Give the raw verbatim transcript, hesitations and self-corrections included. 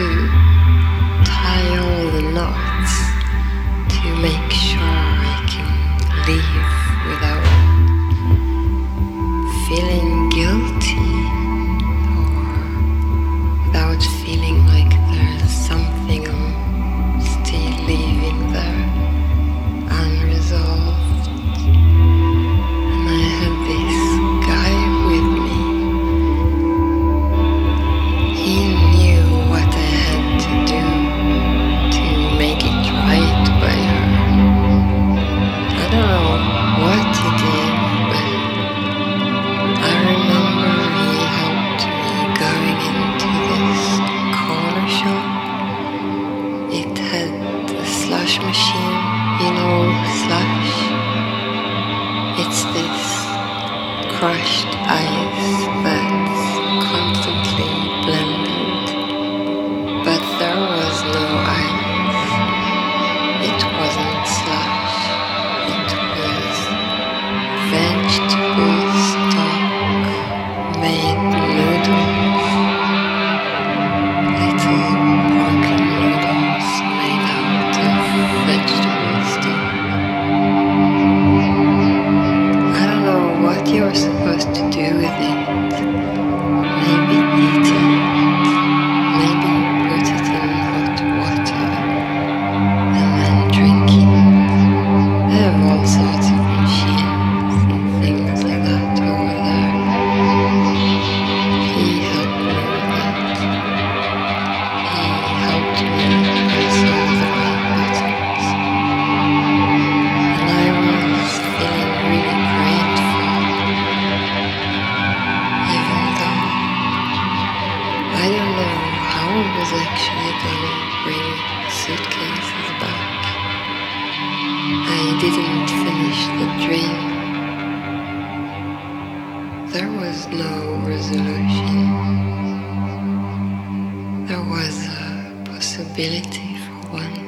to tie all the knots to make sure I can leave without feeling guilty or without feeling like there's something I'm still leaving there unresolved. And I had this guy with me. He knew what I had to do to make it right by her. I don't know what he did, but I remember he helped me going into this corner shop. It had a slush machine, you know, slush. It's this crushed ice that's constantly blended, but there was no ice. It wasn't slush. It was vegetable stock made noodles. Little broken noodles made out of vegetable stock. I don't know what you're supposed to do with it. Maybe eat it. Maybe put it in hot water and then drink it. They have all sorts of machines and things like that over there. He helped me with that. He helped me press all the right buttons. And I was feeling really grateful, even though I don't know how I was actually gonna bring suitcases back. I didn't finish the dream. There was no resolution. There was a possibility for one.